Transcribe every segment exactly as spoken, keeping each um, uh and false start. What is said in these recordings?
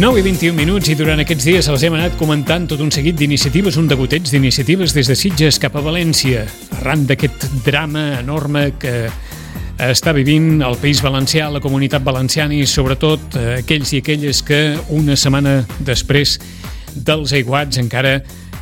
nou i vint-i-un minuts i durant aquests dies els hem anat comentant tot un seguit d'iniciatives, un degoteig d'iniciatives des de Sitges cap a València, arran d'aquest drama enorme que està vivint el País Valencià, la Comunitat Valenciana i sobretot aquells i aquelles que una setmana després dels aiguats encara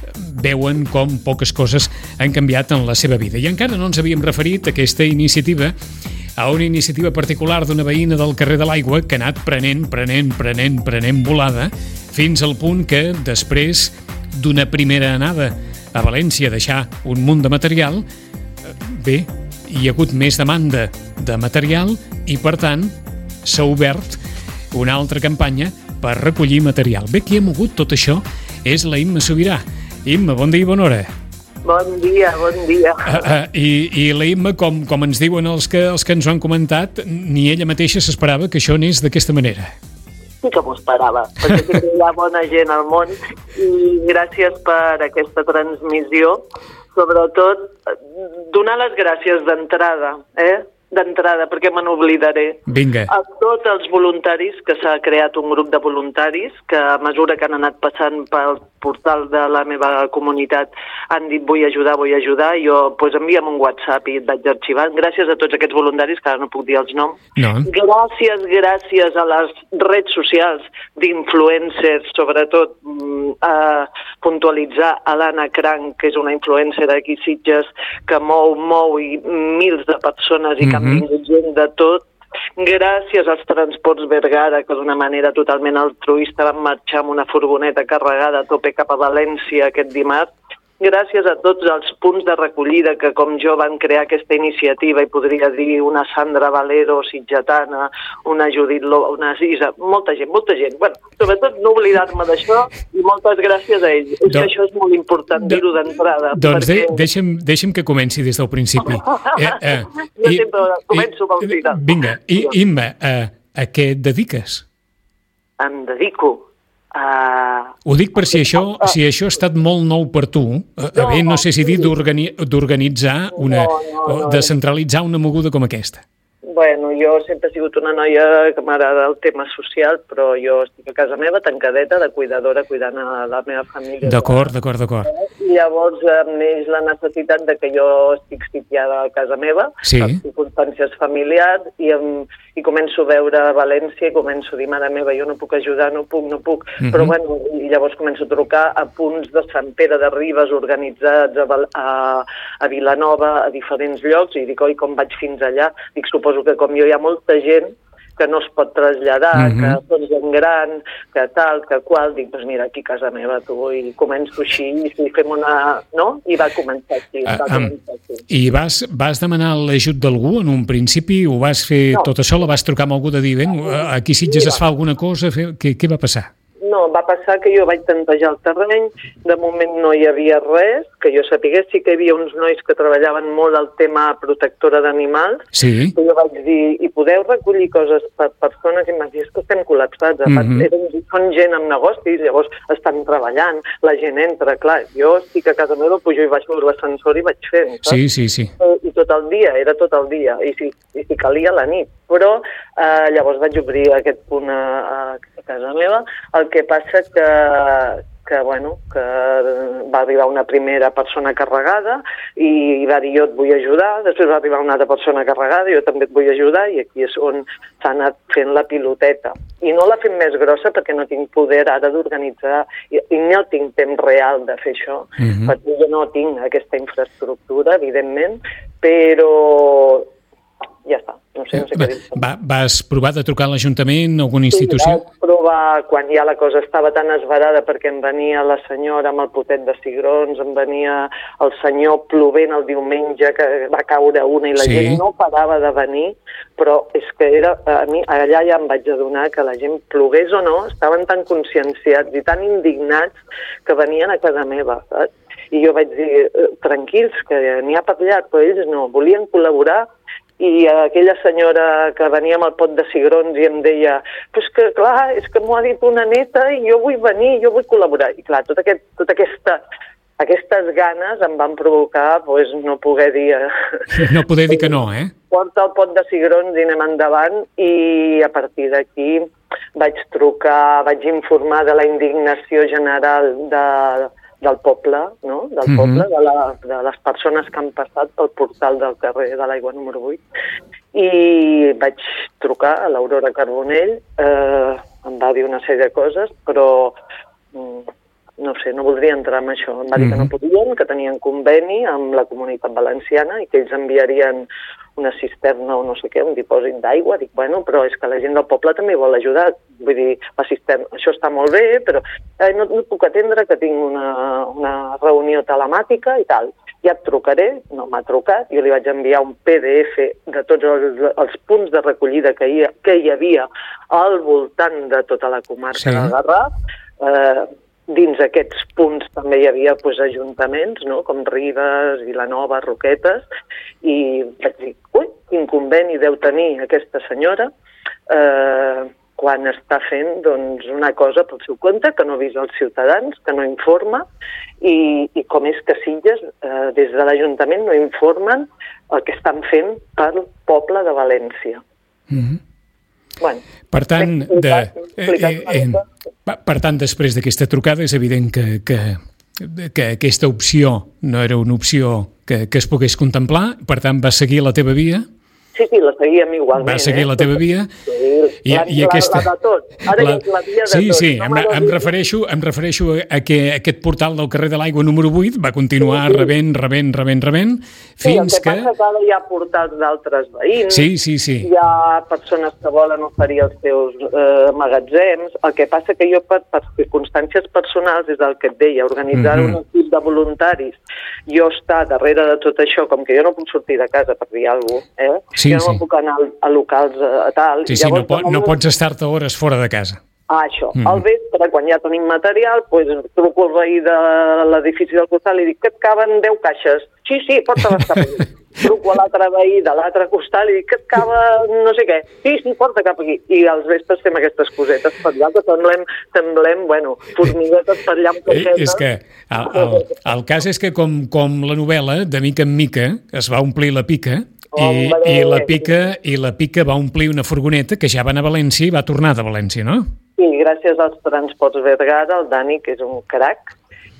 veuen com poques coses han canviat en la seva vida. I encara no ens havíem referit a aquesta iniciativa, a una iniciativa particular d'una veïna del carrer de l'Aigua que ha anat prenent, prenent, prenent, prenent volada, fins al punt que després d'una primera anada a València a deixar un munt de material, bé, hi ha hagut més demanda de material i, per tant, s'ha obert una altra campanya per recollir material. Bé, qui ha mogut tot això és la Imma Sobirà. Imma, bon dia i bona hora. Bon dia, bon dia. Uh, uh, I, I la Imma, com, com ens diuen els que, els que ens ho han comentat, ni ella mateixa s'esperava que això anés d'aquesta manera. Sí que m'ho esperava, perquè sí que hi ha bona gent al món i gràcies per aquesta transmissió. Sobretot, donar les gràcies d'entrada, eh? d'entrada, perquè me n'oblidaré. Vinga. A tots els voluntaris, que s'ha creat un grup de voluntaris, que a mesura que han anat passant pel portal de la meva comunitat han dit vull ajudar, vull ajudar, i jo, doncs envia'm un WhatsApp i et vaig arxivant. Gràcies a tots aquests voluntaris, que ara no puc dir els noms. No. Gràcies, gràcies a les redes socials d'influencers, sobretot a puntualitzar a l'Anna Cranc, que és una influencer d'aquí Sitges, que mou, mou i mils de persones i que han vingut gent de tot. Gràcies als Transports Bergara, que d'una manera totalment altruista van marxar amb una furgoneta carregada a tope cap a València aquest dimarts. Gràcies a tots els punts de recollida que, com jo, van crear aquesta iniciativa, i podria dir una Sandra Valero, sitgetana, una Judit Loba, una Isa, molta gent, molta gent. Bueno, sobretot no oblidar-me d'això i moltes gràcies a ells. És que això és molt important dir-ho d'entrada. Doncs perquè... de, deixa'm, deixa'm que comenci des del principi. Eh, eh, jo i, sempre començo pel final. Vinga, i, Imma, a, a què et dediques? Em dedico Uh, Ho dic per si això, si això ha estat molt nou per tu, a no, bé, no sé si dir d'organitzar una, no, no, no, de centralitzar una moguda com aquesta. Bueno, jo sempre he sigut una noia que m'agrada el tema social, però jo estic a casa meva, tancadeta, de cuidadora, cuidant a la meva família. D'acord, d'acord, d'acord. I llavors em neix la necessitat de que jo estic sitiada a casa meva, sí, per circumstàncies familiars, i, em, i començo a veure a València i començo a dir, mare meva, jo no puc ajudar, no puc, no puc. Uh-huh. Però bueno, i llavors començo a trucar a punts de Sant Pere de Ribes organitzats a, a, a Vilanova, a diferents llocs, i dic, oi, com vaig fins allà? Dic, suposo que com jo hi ha molta gent que no es pot traslladar, uh-huh, que són gent gran, que tal, que qual, dic, doncs mira, aquí a casa meva, tu, i començo així, i si fem una... no? I va començar així. Uh, va um, començar així. I vas, vas demanar l'ajut d'algú en un principi? Ho vas fer no. tot això? La vas trucar amb algú de dir, ben, aquí a Sitges es fa alguna cosa? Què, què va passar? No, va passar que jo vaig tantejar el terreny, de moment no hi havia res, que jo sapigués, sí que hi havia uns nois que treballaven molt el tema protectora d'animals, sí, que jo vaig dir, i podeu recollir coses per persones, i em van dir, és que estem col·lapsats, mm-hmm. Eren, són gent amb negocis, llavors estan treballant, la gent entra, clar, jo estic a casa meva, pujo i baixo l'ascensor i vaig fent, saps? Sí, sí, sí. I tot el dia, era tot el dia, i si, i si calia la nit, però eh, llavors vaig obrir aquest punt a, a casa meva, el que passa que, que, bueno, que va arribar una primera persona carregada i va dir jo et vull ajudar, després va arribar una altra persona carregada, jo també et vull ajudar, i aquí és on s'ha anat fent la piloteta. I no la fem més grossa perquè no tinc poder ara d'organitzar, i, i no tinc temps real de fer això, mm-hmm. perquè jo no tinc aquesta infraestructura, evidentment, però ja està, no sé, no sé què dir. Va, vas provar de trucar a l'Ajuntament, a alguna institució? Sí, vaig provar quan ja la cosa estava tan esverada, perquè em venia la senyora amb el potet de cigrons, em venia el senyor plovent el diumenge, que va caure una i la sí. gent no parava de venir, però és que era, a mi allà ja em vaig adonar que la gent, plogués o no, estaven tan conscienciats i tan indignats que venien a casa meva, saps? I jo vaig dir, tranquils, que n'hi ha per allà, però ells no, volien col·laborar. I aquella senyora que venia amb el pot de cigrons i em deia, pues que clar, és que m'ho ha dit una neta i jo vull venir, jo vull col·laborar. I clar, tot aquest, tota aquesta, aquestes ganes em van provocar pues, no poder dir... No poder dir que no, eh? Porta el pot de cigrons i anem endavant, i a partir d'aquí vaig trucar, vaig informar de la indignació general de, del poble, no? del mm-hmm. poble, de, la, de les persones que han passat pel portal del carrer de l'Aigua número vuit, i vaig trucar a l'Aurora Carbonell, eh, em va dir una sèrie de coses, però... Mm, no sé, no voldria entrar en això. Em va dir que no podien, que tenien conveni amb la Comunitat Valenciana i que ells enviarien una cisterna o no sé què, un dipòsit d'aigua. Dic, bueno, però és que la gent del poble també vol ajudar. Vull dir, la cisterna, això està molt bé, però eh, no, no puc atendre que tinc una, una reunió telemàtica i tal. Ja et trucaré, no m'ha trucat, jo li vaig enviar un P D F de tots els, els punts de recollida que hi, que hi havia al voltant de tota la comarca sí. del Garraf. Eh, Dins aquests punts també hi havia pues, ajuntaments, no? Com Ribes, Vilanova, Roquetes, i vaig dir, ui, quin conveni deu tenir aquesta senyora eh, quan està fent doncs, una cosa pel seu compte, que no avisa els ciutadans, que no informa, i, i com és que Sitges, eh, des de l'Ajuntament, no informen el que estan fent pel poble de València. Mm-hmm. Bueno, per tant, de, eh, eh, eh, per tant, després d'aquesta trucada és evident que, que, que aquesta opció no era una opció que, que es pogués contemplar, per tant va seguir la teva via? Sí, sí, la seguíem igualment. Va seguir eh? la teva via? Sí, i, la, i aquesta... la, la de tot. Ara la... és la via de sí, tot. Sí, no em, em, refereixo, em refereixo a que aquest portal del carrer de l'Aigua número vuit va continuar sí, sí. rebent, rebent, rebent, rebent, fins sí, el que... que... passa que ara hi ha portals d'altres veïns, sí, sí, sí. hi ha persones que volen oferir els seus eh, magatzems, el que passa que jo per, per circumstàncies personals, és el que et deia, organitzar mm-hmm. un equip de voluntaris, jo estar darrere de tot això, com que jo no puc sortir de casa per dir alguna cosa, eh? Sí, jo no sí. puc anar a locals a tal. Sí, sí, no, po no pots estar-te hores fora de casa. Ah, això. Mm. Al vespre, quan ja tenim material, pues, truco al veí de l'edifici del costat i dic que et caben deu caixes. Sí, sí, porta-les cap aquí. Truco a l'altre veí de l'altre costat i dic que et cava no sé què. Sí, sí, porta cap aquí. I als vespres fem aquestes cosetes per allà, que semblem, semblem bueno, formiguetes per allà amb caixetes. Eh, és que el, el, el cas és que com, com la novel·la, de mica en mica, es va omplir la pica, I, i, la pica, i la pica va omplir una furgoneta que ja va anar a València i va tornar de València, no? Sí, gràcies als Transports Bergara, el Dani, que és un crac,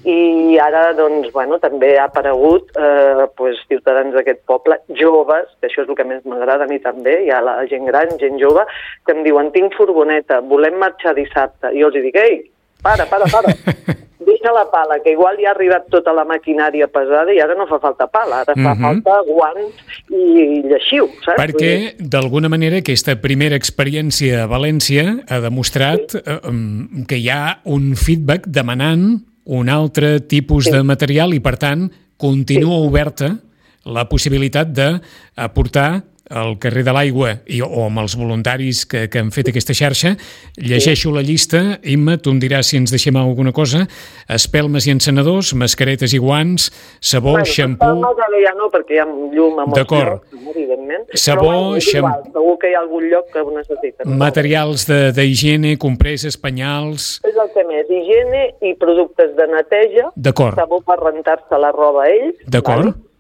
i ara doncs, bueno, també ha aparegut eh, pues, ciutadans d'aquest poble, joves, que això és el que més m'agrada a mi també, hi ha la gent gran, gent jove, que em diuen, tinc furgoneta, volem marxar dissabte, i jo els dic, ei, para, para, para, deixa la pala, que igual ja ha arribat tota la maquinària pesada i ara no fa falta pala, ara fa mm-hmm. falta guants i lleixiu, saps? Perquè, d'alguna manera, aquesta primera experiència a València ha demostrat sí. eh, que hi ha un feedback demanant un altre tipus sí. de material i, per tant, continua sí. oberta la possibilitat d'aportar al carrer de l'Aigua i, o amb els voluntaris que, que han fet aquesta xarxa. Llegeixo la llista, Imma, tu em diràs si ens deixem alguna cosa: espelmes i encenedors, mascaretes i guants, sabó, bueno, xampú... Espelmes ja no, perquè hi ha llum a molts llocs, evidentment. Sabó, xampú... Segur que hi ha algun lloc que ho necessiten. Materials d'higiene, compreses, penyals... És el que més, higiene i productes de neteja. D'acord. Sabó per rentar-se la roba a ells. D'acord. Vale?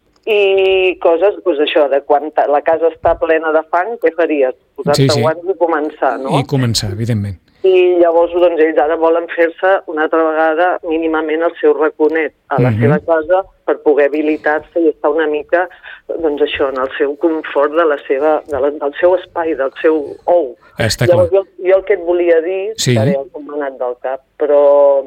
I coses, doncs això, de quan la casa està plena de fang, què faries? Posar-te sí, sí. guants i començar, no? I començar, evidentment. I llavors, doncs, ells ara volen fer-se una altra vegada mínimament el seu raconet a la mm-hmm. seva casa per poder habilitar-se i estar una mica, doncs això, en el seu confort de la seva, de la, del seu espai, del seu ou. Està llavors, clar. Jo, jo el que et volia dir, sí. que ara ja m'ha anat del cap, però...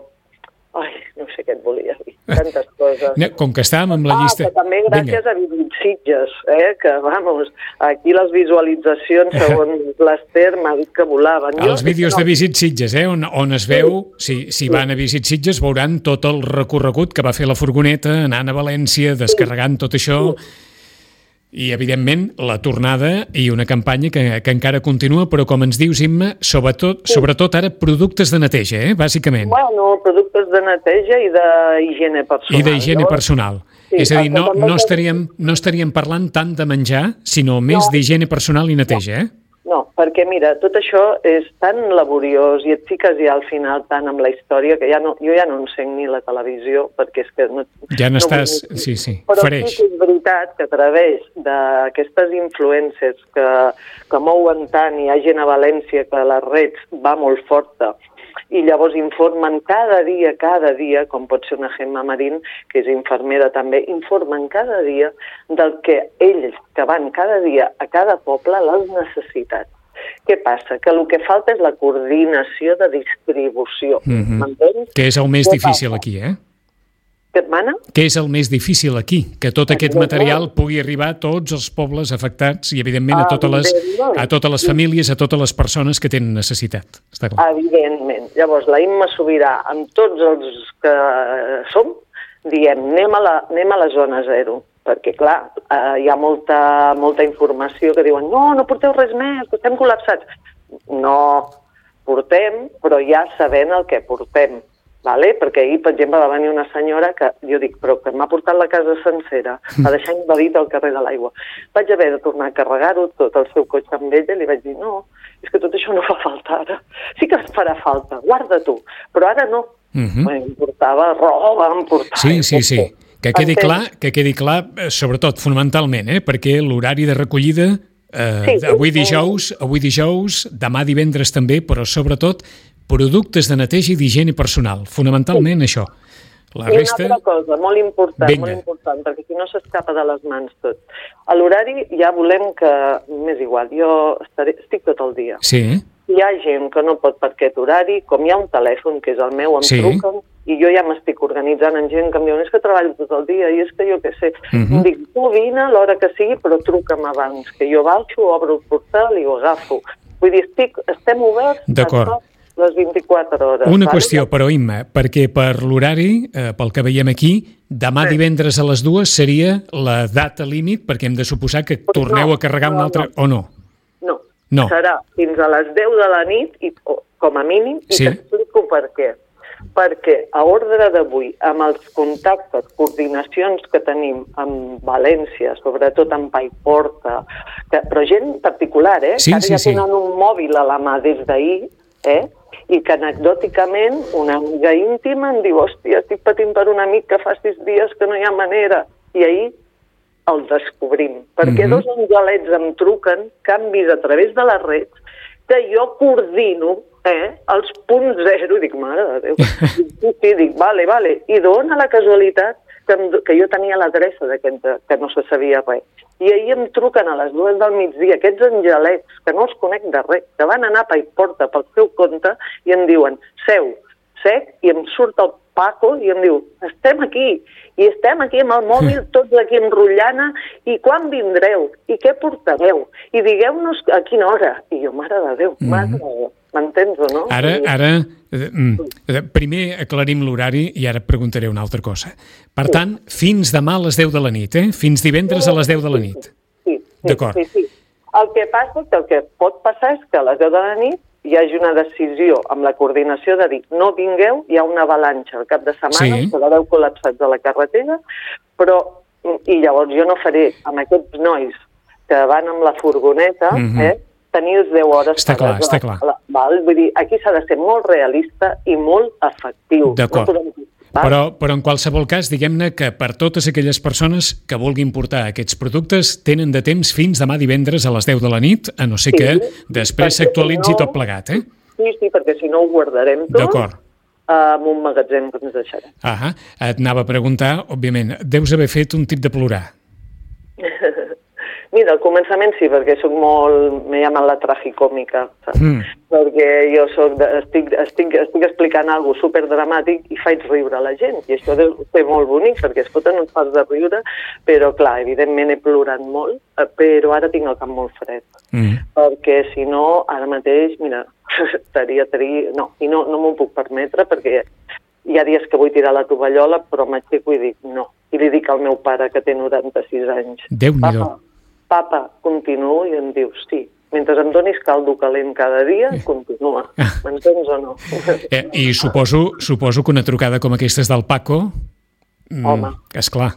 Ai, no sé què et volia dir, tantes coses. Com que estàvem amb la llista... Ah, que també gràcies Vinga. a Visit Sitges, eh, que, vamos, aquí les visualitzacions, segons l'Ester, m'ha dit que volaven. Els jo, vídeos no... de Visit Sitges, eh, on, on es veu, sí. si, si van a Visit Sitges, veuran tot el recorregut que va fer la furgoneta, anant a València, descarregant tot això... Sí. I, evidentment, la tornada i una campanya que, que encara continua, però, com ens dius, Imma, sobretot, sí. sobretot ara productes de neteja, eh, bàsicament. Bueno, productes de neteja i d'higiene personal. I d'higiene personal. Sí, és a dir, no, no, estaríem, no estaríem parlant tant de menjar, sinó més no. d'higiene personal i neteja, eh? No, perquè mira, tot això és tan laboriós i et fiques ja al final tant amb la història que ja no, jo ja no encenc ni la televisió perquè és que no... Ja no n'estàs, vull... sí, sí, Però freix. sí que és veritat que a través d'aquestes influències que, que mouen tant, i hi ha gent a València que les redes va molt forta, i llavors informen cada dia, cada dia, com pot ser una Gemma Marín, que és infermera també, informen cada dia del que ells, que van cada dia a cada poble, les necessitats. Què passa? Que el que falta és la coordinació de distribució. Mm-hmm. M'entens? Que és el més Què difícil passa? aquí, eh? Què et mana? Que és el més difícil aquí, que tot aquest material pugui arribar a tots els pobles afectats i, evidentment, a totes les, a totes les famílies, a totes les persones que tenen necessitat. Està clar. Evidentment. Llavors, la Imma Sobirà, amb tots els que som, diem, anem a la, anem a la zona zero, perquè, clar, eh, hi ha molta, molta informació que diuen no, no porteu res més, que estem col·lapsats. No, portem, però ja sabent el que portem. Vale? Perquè ahir, per exemple, va venir una senyora que jo dic, però que m'ha portat la casa sencera, a deixar invadit al carrer de l'Aigua. Vaig haver de tornar a carregar-ho tot el seu cotxe amb ella i li vaig dir, no, és que tot això no fa falta ara. Sí que es farà falta, guarda tu, però ara no. Mm-hmm. Em portava roba, em portava... Sí, sí, sí. Que quedi clar, que quedi clar, sobretot fonamentalment, eh? Perquè l'horari de recollida, eh, Sí, avui sí. dijous, avui dijous, demà divendres també, però sobretot productes de neteja i d'higiene personal. Fonamentalment això. La I resta... una altra cosa, molt important, Vinga. molt important, perquè si no s'escapa de les mans tot. A l'horari ja volem que, m'és igual, jo estaré, estic tot el dia. Sí, Hi ha gent que no pot per aquest horari, com hi ha un telèfon, que és el meu, em Sí. truquen, i jo ja m'estic organitzant en gent que em diuen, és que treballo tot el dia, i és que jo què sé. Mhm. Em dic, tu vine a l'hora que sigui, però truca'm abans, que jo baixo, obro el portal i ho agafo. Vull dir, estic, estem oberts D'acord. a les vint-i-quatre hores. una vale? qüestió, però, Imma, perquè per l'horari, eh, pel que veiem aquí, demà Sí. divendres a les dues seria la data límit, perquè hem de suposar que Però torneu no, a carregar no, un altre... O no? No. No. Serà fins a les deu de la nit, i, o, com a mínim, i Sí. t'explico per què. Perquè a ordre d'avui, amb els contactes, coordinacions que tenim amb València, sobretot amb Paiporta, que, però gent particular, eh? Sí, que ara sí, ja sí. tenen un mòbil a la mà des d'ahir, eh? I que anecdòticament una amiga íntima em diu, hòstia, estic patint per un amic que fa sis dies que no hi ha manera. I ahir el descobrim, perquè Mhm. dos angelets em truquen, canvis a través de les redes, que jo coordino eh, els punts zero, i dic, mare de Déu, dic, sí, sí, dic, vale, vale, i dona la casualitat que, em, que jo tenia l'adreça d'aquest, que no se sabia res. I ahir em truquen a les dues del migdia aquests angelets, que no els conec de res, que van anar a Paiporta pel seu compte i em diuen, seu, sec, i em surt el Paco i em diu, estem aquí, i estem aquí amb el mòbil, tots aquí enrotllant, i quan vindreu? I què portareu? I digueu-nos a quina hora? I jo, mare de Déu, mare de Déu, m'entens o no? Ara, ara eh, mm, primer aclarim l'horari i ara et preguntaré una altra cosa. Per tant, fins demà a les deu de la nit, eh? Fins divendres a les deu de la nit. Sí, sí, D'acord. sí, sí. El que passa és que el que pot passar és que a les deu de la nit hi hagi una decisió amb la coordinació de dir no vingueu, hi ha una avalanxa al cap de setmana, Sí. que l'haureu col·lapsats a la carretera, però, i llavors jo no faré amb aquests nois que van amb la furgoneta, Mhm. eh, tenir els deu hores... Està clar, pagades a està la- clar. a la- Val? Vull dir, aquí s'ha de ser molt realista i molt efectiu. D'acord. No podem dir, val? Però, però en qualsevol cas, diguem-ne que per totes aquelles persones que vulguin portar aquests productes tenen de temps fins demà divendres a les deu de la nit, a no ser Sí, que després perquè s'actualitzi si no- tot plegat, eh? Sí, sí, perquè si no ho guardarem tot D'acord. en un magatzem que ens deixarem. Ah, et anava a preguntar, òbviament, deus haver fet un tip de plorar. Mira, al començament sí, perquè soc molt... Me llaman la tragicòmica, saps? Mm. Perquè jo soc de, estic, estic, estic explicant alguna cosa superdramàtic i faig riure la gent. I això deu ser molt bonic, perquè es foten uns fars de riure, però clar, evidentment he plorat molt, eh, però ara tinc el cap molt fred. Mm. Perquè si no, ara mateix, mira, estaria, estaria... No, i no, no m'ho puc permetre, perquè hi ha dies que vull tirar la tovallola, però m'aixeco i dic no. I li dic al meu pare, que té noranta-sis anys, Déu-n'hi-do. Papa, papa, continuo, i em diu, sí, mentre em donis caldo calent cada dia, continua. M'entens o no? Eh, I suposo, suposo que una trucada com aquesta és del Paco, mm, Home. esclar,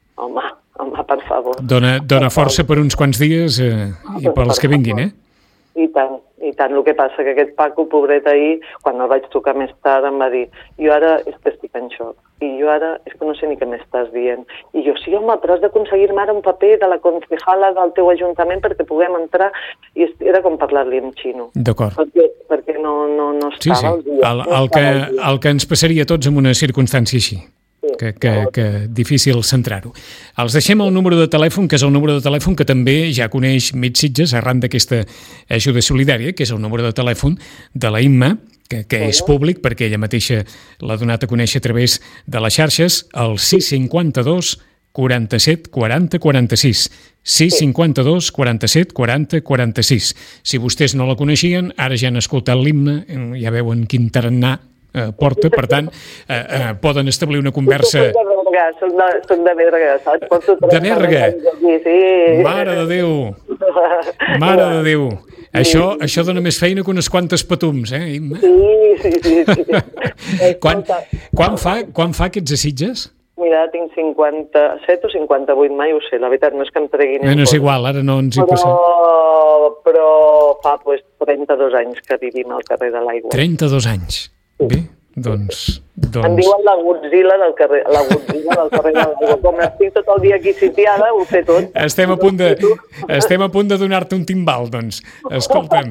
Home, home, per favor. dona, dona força per uns quants dies eh, i pels que vinguin, eh? I tant, i tant. El que passa que aquest Paco, pobret, ahir, quan el vaig trucar més tard, em va dir jo ara és que estic en xoc, i jo ara és que no sé ni què m'estàs dient. I jo, sí, home, però has d'aconseguir-me ara un paper de la concejala del teu ajuntament perquè puguem entrar, i era com parlar-li en xino. D'acord. Perquè, perquè no, no, no estava sí, sí. el dia. El, no el, que, el, el que ens passaria a tots en una circumstància així. Que, que, que difícil centrar-ho. Els deixem el número de telèfon, que és el número de telèfon que també ja coneix Mig Sitges arran d'aquesta ajuda solidària, que és el número de telèfon de la Imma, que, que és públic perquè ella mateixa l'ha donat a conèixer a través de les xarxes, el sis cinquanta-dos quaranta-set quaranta quaranta-sis. sis cinquanta-dos quaranta-set quaranta quaranta-sis. Si vostès no la coneixien, ara ja han escoltat l'Imma, ja veuen quin tarannà Eh, porta, per tant, eh, eh, poden establir una conversa... Soc de Berga, soc de, soc de Berga, saps? Porto de Berga? Sí. Mare de Déu! Mare de Déu! Això, això dona més feina que unes quantes patums, eh, Imma? Sí, sí, sí. sí. quan, quan, fa, quan fa aquests a Sitges? Mira, tinc cinquanta-set o cinquanta-vuit, mai ho sé, la veritat, no és que em treguin... No, no és igual, ara no ens hi però, passem. Però fa pues, trenta-dos anys que vivim al carrer de l'Aigua. trenta-dos anys. Bé, doncs... doncs... Em diuen la Godzilla del carrer, la Godzilla del carrer de l'Aigua. Com estic tot el dia aquí sitiada, ho sé tot. Estem a punt de, estem a punt de donar-te un timbal, doncs. Escolta'm.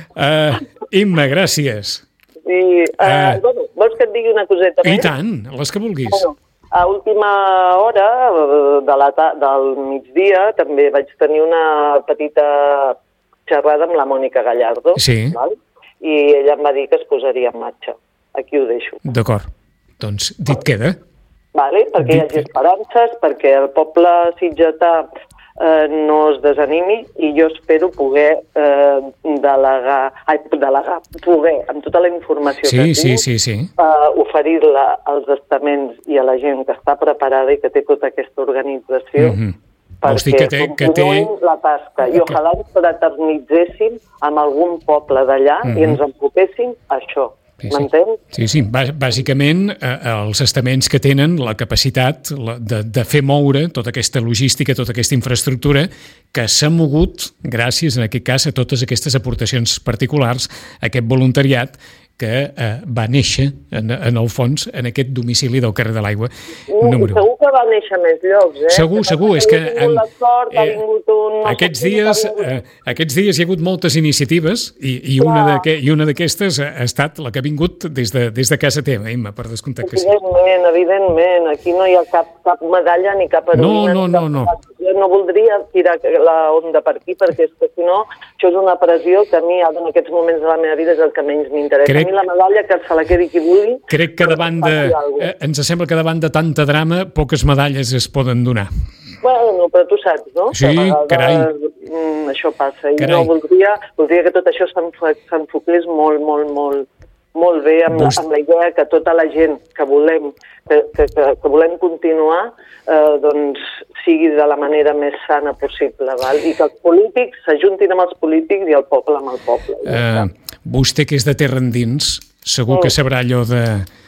Uh, Imma, gràcies. Sí, uh, uh, bueno, vols que et digui una coseta més? I tant, les que vulguis. Bueno, a última hora de la ta- del migdia també vaig tenir una petita xerrada amb la Mònica Gallardo. Sí. Val? I ella em va dir que es posaria en marxa. Aquí ho deixo. D'acord. Doncs dit queda. Vale? Perquè hi hagi esperances, perquè el poble sitgetà eh, no es desanimi i jo espero poder eh, delegar, ai, delegar, poder, amb tota la informació sí, que sí, tinc, sí, sí. eh, oferir-la als estaments i a la gent que està preparada i que té tota aquesta organització Mm-hmm. perquè que té, que té... la tasca i ojalà ens fraternitzéssim amb algun poble d'allà mm-hmm. i ens enfocéssim a això. Sí, sí. M'entens? Sí, sí. Bàsicament, eh, els estaments que tenen la capacitat de, de fer moure tota aquesta logística, tota aquesta infraestructura que s'ha mogut gràcies, en aquest cas, a totes aquestes aportacions particulars, a aquest voluntariat que eh, va néixer, en, en el fons, en aquest domicili del carrer de l'Aigua. Número. Segur que va néixer a més llocs, eh? Segur, que segur. És que en, sort, eh, un... aquests, dies, eh, aquests dies hi ha hagut moltes iniciatives i, i una i una d'aquestes ha estat la que ha vingut des de, des de casa teva, Imma, per descomptat que sí. Evidentment, evidentment. Aquí no hi ha cap, cap medalla ni cap heroïna. No, no, no, no. Jo no voldria tirar la onda per aquí perquè és que, si no, això és una pressió que a mi, en aquests moments de la meva vida, és el que menys m'interessa. Crec... A mi la medalla, que se la quedi qui vulgui... Crec que davant de... Eh, ens sembla que davant de tanta drama, poques medalles es poden donar. Bueno, però tu saps, no? Sí, vegades, carai. Mm, això passa. I carai. no voldria, voldria que tot això s'enfoqués molt, molt, molt, molt bé amb, Bust... amb la idea que tota la gent que volem, que, que, que, que volem continuar, eh, doncs sigui de la manera més sana possible, val? I que els polítics s'ajuntin amb els polítics i el poble amb el poble. Uh, vostè, que és de terra endins, segur mm. que sabrà allò de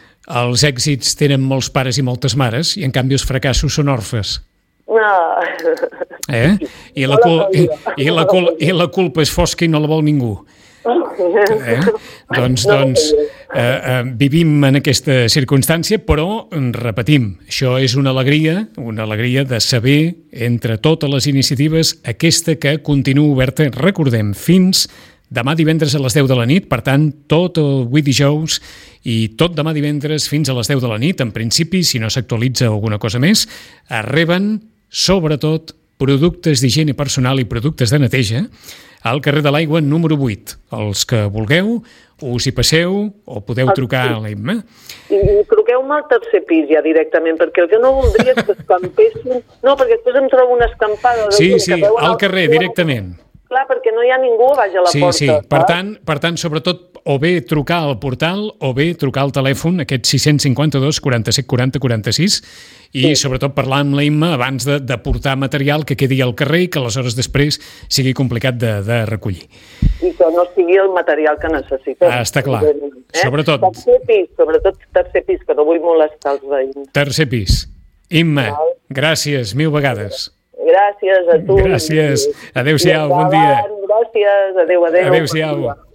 els èxits tenen molts pares i moltes mares i en canvi els fracassos són orfes. No. Eh? I la, cul i, i, la cul I la culpa és fosca i no la vol ningú. Eh? Doncs, doncs eh, eh, vivim en aquesta circumstància, però repetim, això és una alegria, una alegria de saber, entre totes les iniciatives, aquesta que continua oberta, recordem, fins demà divendres a les deu de la nit, per tant, tot el avui dijous i tot demà divendres fins a les deu de la nit, en principi, si no s'actualitza alguna cosa més, es reben, sobretot, productes d'higiene personal i productes de neteja al carrer de l'Aigua número vuit. Els que vulgueu, us hi passeu o podeu trucar a l'Imma. I, i truqueu-me al tercer pis ja directament, perquè el que no voldria és que escampessin... No, perquè després em trobo una escampada... Sí, sí, al carrer, directament. Clar, perquè no hi ha ningú baix a la sí, porta. Sí, sí. Per tant, per tant, sobretot, o bé trucar al portal o bé trucar al telèfon, aquest sis cinquanta-dos quaranta-set quaranta quaranta-sis, i sí. sobretot parlar amb la Imma abans de, de portar material que quedi al carrer i que aleshores després sigui complicat de, de recollir. I que no sigui el material que necessitem. Ah, està clar. Eh? Sobretot. Tercer pis, sobretot tercer pis, que no vull molestar els veïns. Tercer pis. Imma, gràcies, mil vegades. Gràcies a tu. Gràcies. Adéu-siau, bon dia. Gràcies. gràcies, adeu, adeu. Adéu-siau.